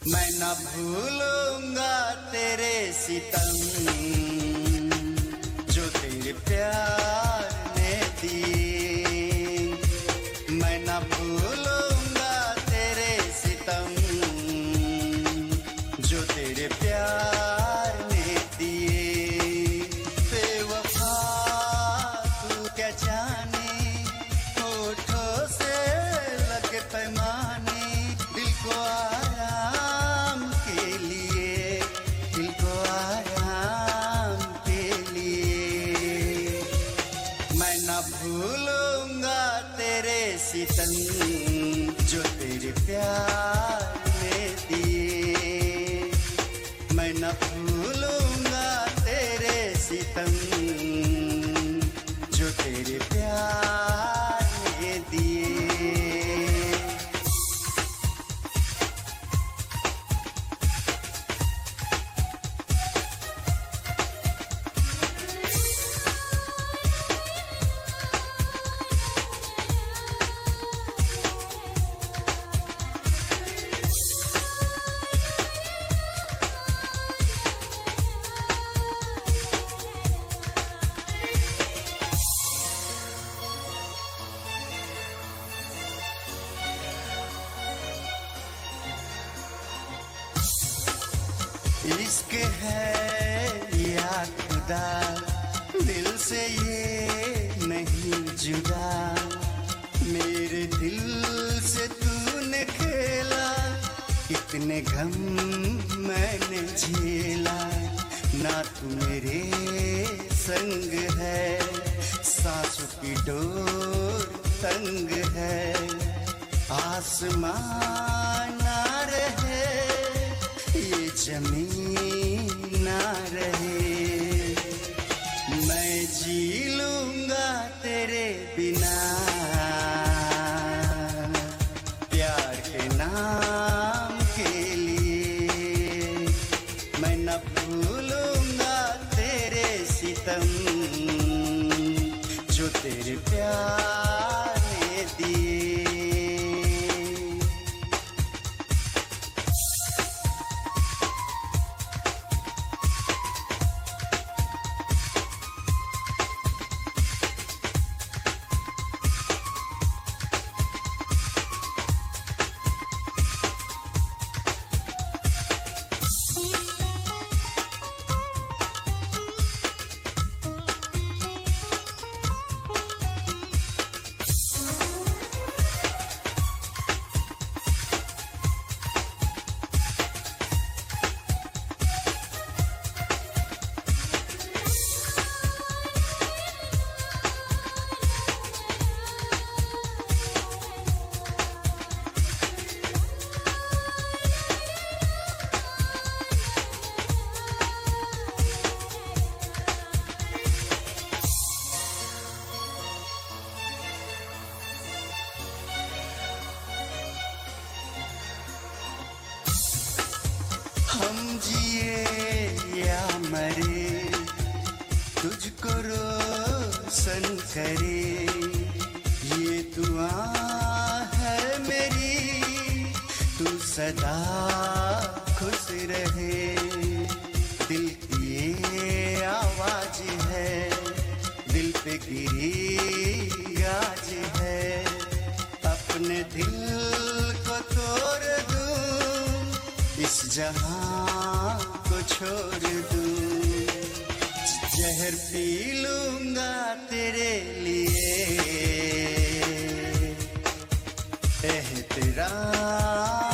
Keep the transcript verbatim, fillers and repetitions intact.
मैं न भूलूंगा तेरे सितम जो तेरे प्यार ने दिए। मैं न भूलूंगा तेरे सितम जो तेरे प्यार ने दिए। बेवफा तू क्या जाने होठों से लगे पैमाने दिल को आराम के लिए, दिल को आराम के लिए। मैं न भूलूंगा तेरे सितम जो तेरे प्यार में दिए। मैं न भूलूंगा तेरे सितम जो तेरे प्यार में दिए। इश्क है या खुदा दिल से ये नहीं जुदा। मेरे दिल से तूने खेला कितने गम मैंने झेला। ना तू मेरे संग है सांसों की डोर तंग है। आसमान ना रहे ये जमीन ना रहे। मैं जी लूंगा तेरे बिना प्यार के नाम के लिए। मैं न भूलूंगा तेरे सितम जो तेरे प्यार ने दिए। हम जिए या मरे तुझको रोशन करे ये दुआ है मेरी। तू सदा खुश रहे दिल की ये आवाज है दिल पे गिरी गाज है। अपने दिल को तोड़ दूं इस जहां को छोड़ दूं। जहर पी लूंगा तेरे लिए एहतराम